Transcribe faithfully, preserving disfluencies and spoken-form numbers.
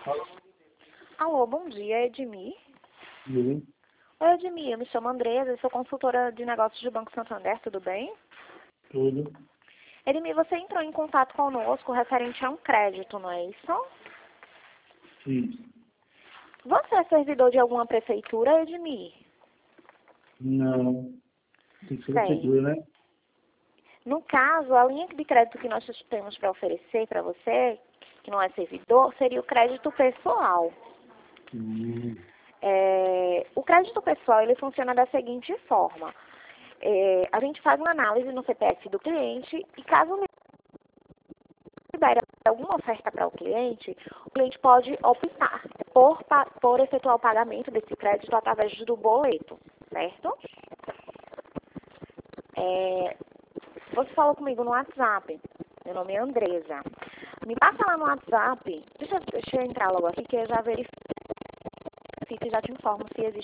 Alô? Alô, bom dia, Edmir. Sim, Oi, Edmir, eu me chamo Andresa, eu sou consultora de negócios do Banco Santander, tudo bem? tudo. Edmir, você entrou em contato conosco referente a um crédito, não é isso? Sim. Você é servidor de alguma prefeitura, Edmir? Não. Tem que ser Sei. prefeitura, né? No caso, a linha de crédito que nós temos para oferecer para você, que não é servidor, seria o crédito pessoal. Hum. É, o crédito pessoal, ele funciona da seguinte forma. É, a gente faz uma análise no C P F do cliente e caso libere alguma oferta para o cliente, o cliente pode optar por, pa- por efetuar o pagamento desse crédito através do boleto, certo? É, você falou comigo no WhatsApp. Meu nome é Andresa. Me passa lá no WhatsApp. Deixa, deixa eu entrar logo aqui que eu já verifico e já te informo se existe